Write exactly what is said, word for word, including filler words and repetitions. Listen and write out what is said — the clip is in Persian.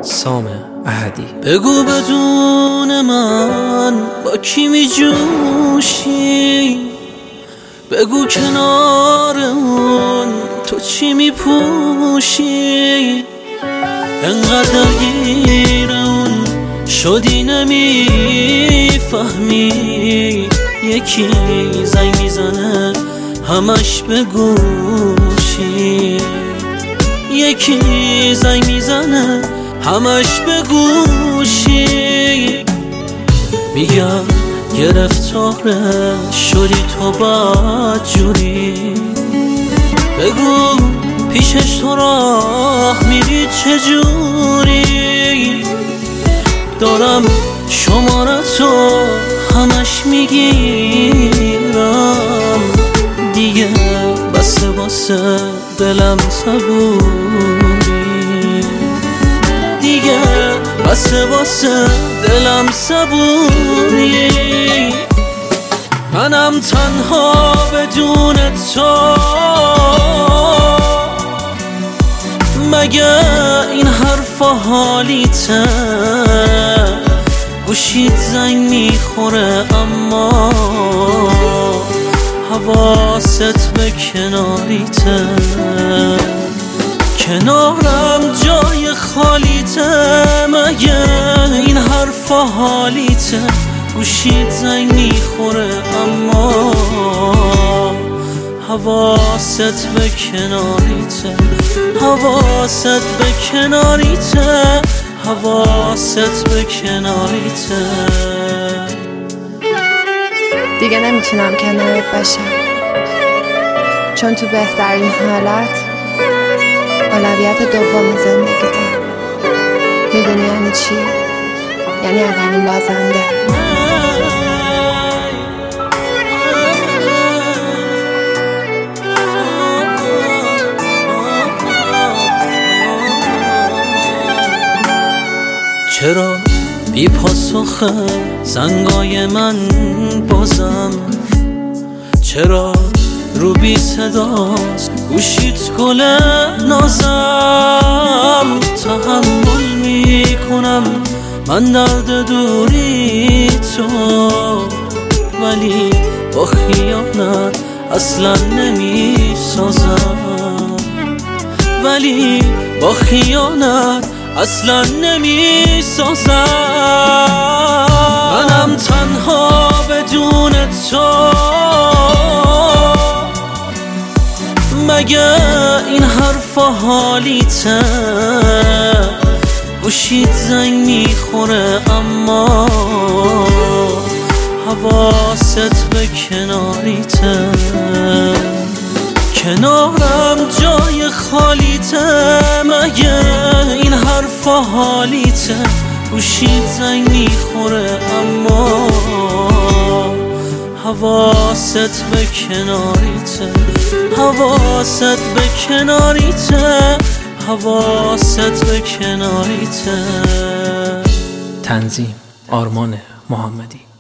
سام احدی. بگو بدون من با کی می جوشی، بگو کنار اون تو چی می پوشی، انقدر گیر اون شدی نمی فهمی، یکی زنگ میزنه همش به گوشی، یکی زنگ میزنه همش به گوشی، میگم گرفتاره شدی تو بدجوری، بگو پیشش تو راه میری چجوری، دارم شمارتو همش میگیرم، دیگه بسه واسه دلم صبوری، دیگه بسه واسه دلم صبوری، منم تنها بدون تو، مگه این حرفا حالیته، گوشیت زنگ میخوره اما حواست به کناریته، کنارم جای خالیته، مگه این حرفا حالیته، گوشیت زنگ میخوره اما حواست به کناریته، حواست به کناریته، حواست به کناریته. دیگه نمیتونم کنارت باشم، چون تو بهترین حالت اولویت دوم زندگیته. میدونی یعنی چی؟ یعنی اولین بازنده. چرا بی پاسخه زنگای من بازم، چرا رو بی صداست گوشیت گل نازم، تحمل میکنم من درد دوری تو، ولی با خیانت اصلا نمیسازم، ولی با خیانت اصلا نمی سازم، منم تنها بدون تو، مگه این حرفا حالیته، گوشیت زنگ میخوره اما حواست به کناریته، کنارم جای خالیته، مگه این حرفا حالیته، گوشیت زنگ میخوره اما حواست به کناریته، حواست به کناریته، حواست به کناریته. تنظیم آرمان محمدی.